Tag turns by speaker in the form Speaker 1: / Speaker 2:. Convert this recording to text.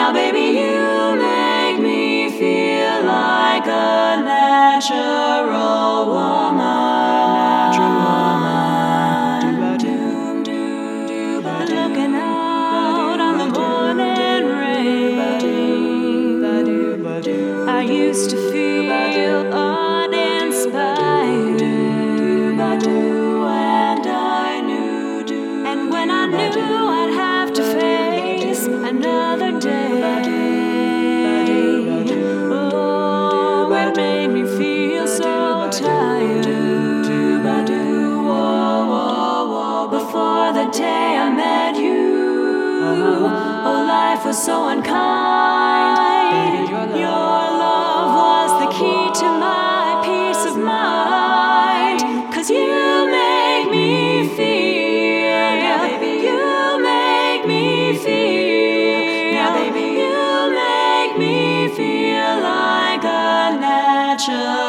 Speaker 1: Now, baby, you make me feel like a natural woman. Looking out on the morning rain, I used to feel uninspired, and I knew, and when I knew I'd have to face another day, oh, it made me feel so tired. Before the day I met you, oh, life was so unkind. Your love was the key to my peace of mind. 'Cause you make me feel, you make me feel, you make me feel like a natural